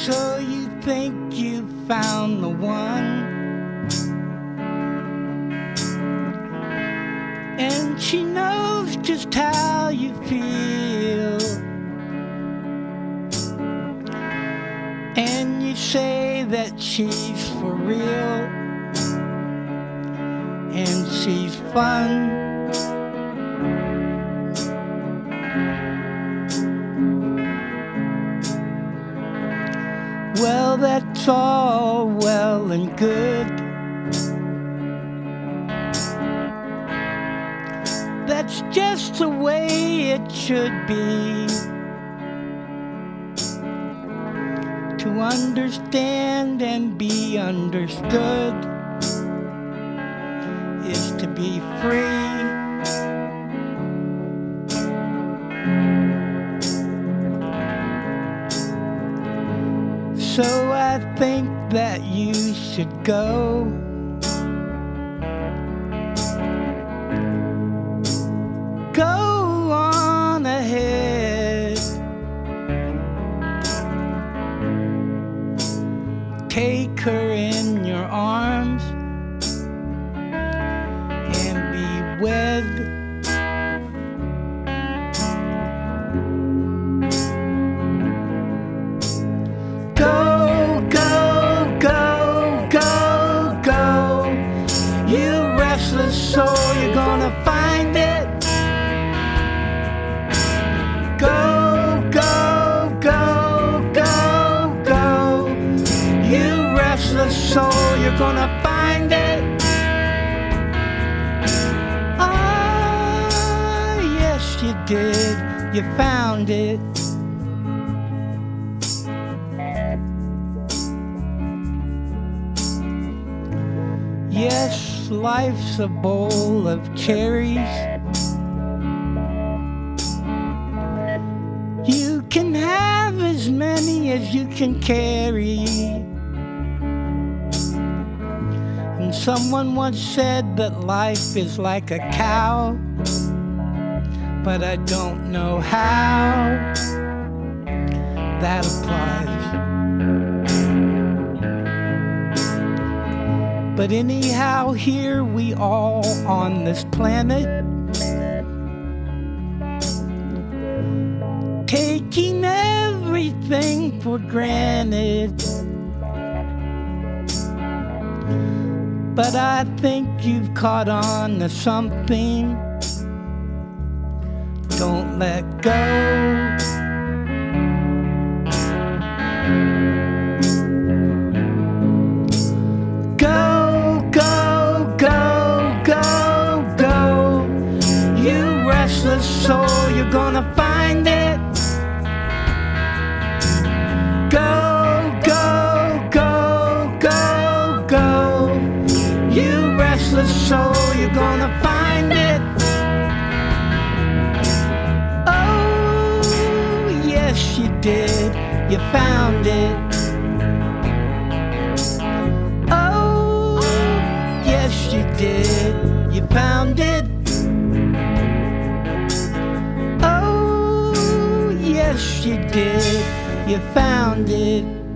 So you think you found the one, and she knows just how you feel, and you say that she's for real and she's fun. Well, that's all well and good. That's just the way it should be. To understand and be understood is to be free. So I think that you should go. Go on ahead. Take her in your arms and be wed. So you're gonna find it. Go, go, go, go, go. You restless soul, you're gonna find it. Ah, yes you did. You found it. Yes, life's a bowl of cherries. You can have as many as you can carry. And someone once said that life is like a cow, but I don't know how that applies. But anyhow, here we all on this planet, taking everything for granted. But I think you've caught on to something. Don't let go. So you're gonna find it. Go, go, go, go, go. You restless soul, you're gonna find it. Oh, yes you did. You found it. Oh, yes you did. You found it. Yes, you did. You found it.